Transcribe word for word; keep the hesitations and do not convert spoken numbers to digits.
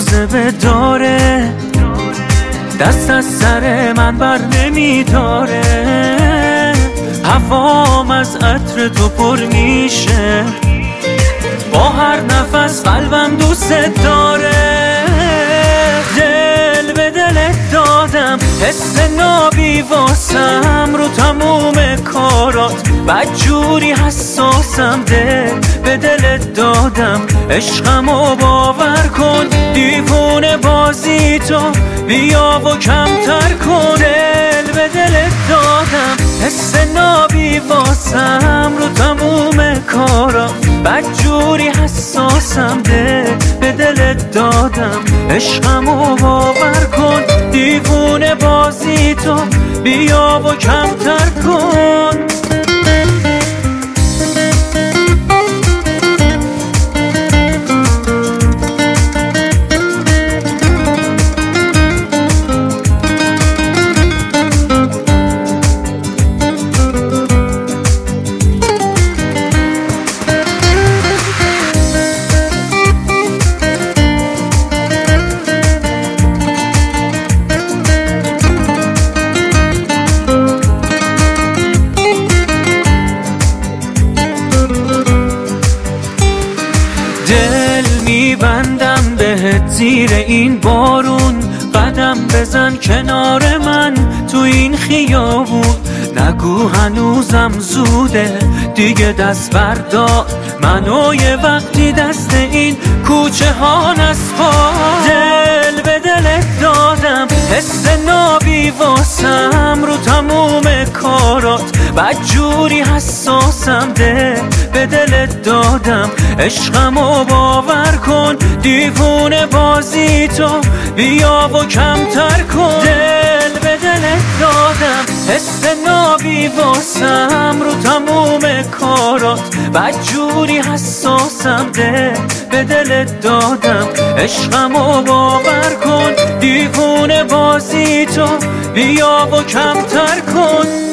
جاذبه داره، دست از سر من بر نمیداره. هوام از عطر تو پر میشه، با هر نفس قلبم دوست داره. دل به دلت دادم، حس نابی واسم رو تموم کارات. بدجوری حساسم، دل به دلت دادم، عشقمو باور کن. دیوونه بازی تو بیا و کمتر کن. دل به دلت دادم، حس نابی واسم رو تموم کارات. بدجوری حساسم، دل به دلت دادم، عشقمو باور کن. دیوونه بازی تو بیا و کمتر کن. دل میبندم بهت زیر این بارون. قدم بزن کنار من تو این خیابون. نگو هنوزم زوده دیگه، دست بردار منو یه وقتی دست این کوچه ها نسپار. دل به دلت دادم، حس نابی واسم رو تموم کارات. بدجوری حساسم، دل به دلت دادم، عشقمو باور کن. دیوونه بازی تو بیا و کمتر کن. دل به دلت دادم، حس نابی واسم رو تموم کارات. بدجوری حساسم، دل به دلت دادم، عشقمو باور کن. دیوونه بازی تو بیا و کمتر کن.